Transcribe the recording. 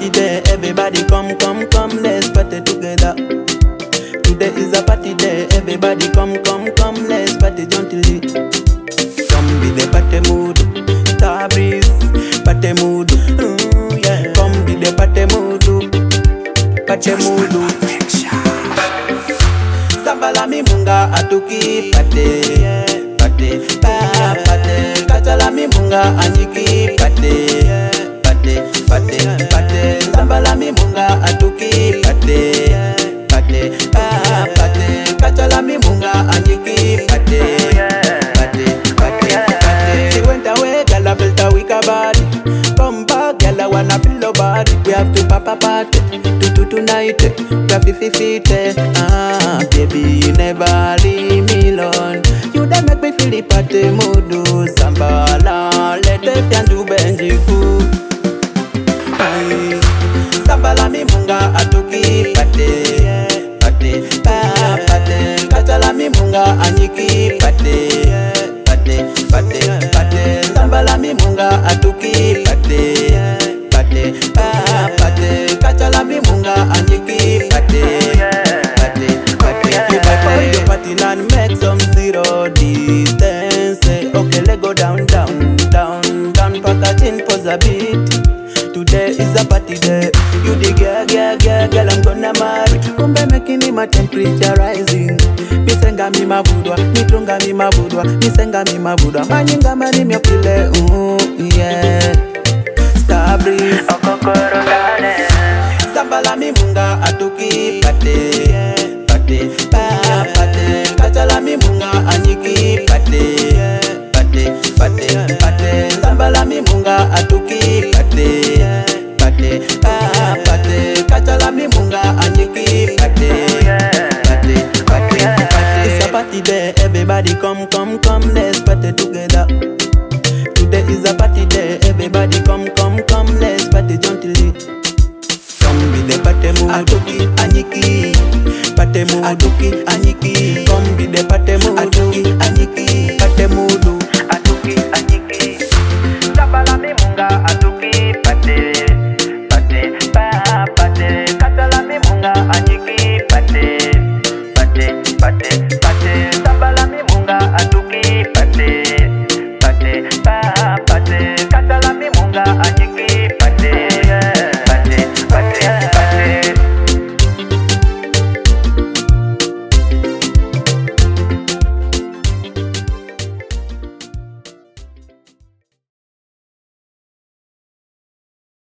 party day, everybody come, come, come, let's party together. Today is a party day, everybody come, come, come, let's party gently. Come be the party mood, star breeze, party mood, yeah. Come be the party mood, party mood. Sambala mi munga atuki pate, pate, pate. Kachala mi munga anyiki pate, pate, pate, pate. Sambala mi munga atuki pate, pate, pate. Kachala mi munga anyiki pate, pate, pate, pate. She went away, girl, I felt a weaker body. Come back, girl, I wanna feel your body. We have to papa party, tonight. We have 50 feet, baby, you never leave me alone. You done make me feel the party mood. Sambala, let the fian do benjiku. Sambala mi munga atuki pate, pate, pate. Kachala mi munga anyiki pate, pate, pate, pate. Sambala mi munga atuki pate, pate, pate. Kachala mi munga anyiki pate, pate, pate. You buy for your party and make some zero distance. Okay, let's go down, down, down, down. Packaging pose a beat. Today is a party day. You the girl, girl, girl, girl, I'm gonna marry. Kumbe making my temperature rising. Misenga mi mavudwa, mitunga mi mavudwa, misenga mi mavudwa. Manyinga mani myopile, yeah. Star breeze, okokoro gane. Sambala mi munga atuki pate, pate, pate. Kachala mi munga anyiki pate, pate, pate, pate. Sambala mi munga atuki pate, pate, pate. Kachala mi munga anyiki pate, pate, pate, pate. It's a party day, everybody come, come, come, let's party together. Today is a party day, everybody come, come, come, let's party gently. Come be the party mood, atuki anyiki, party mood, atuki anyiki. Come be the party mood, atuki anyiki.